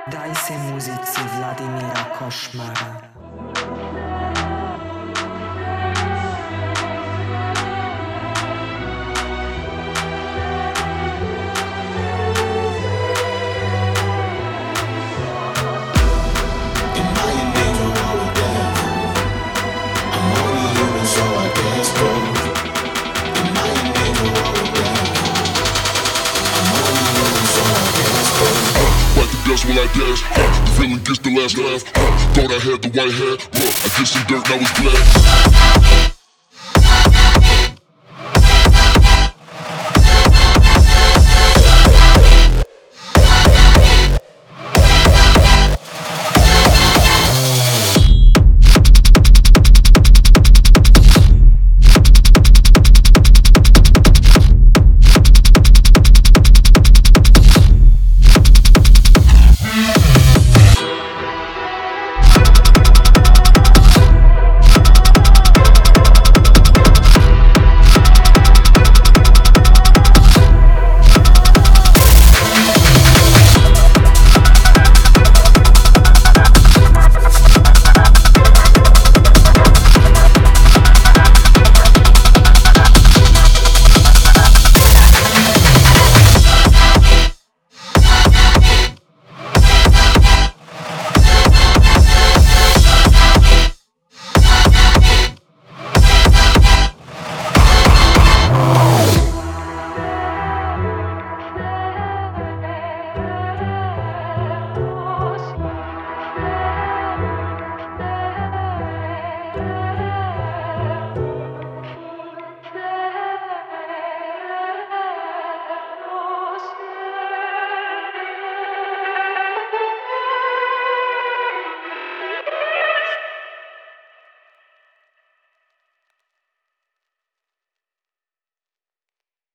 Daj se muzici Vladimira Košmara. Dust while I dash, the feeling gets the last laugh. Thought I had the white hat, I did some dirt, now it's black.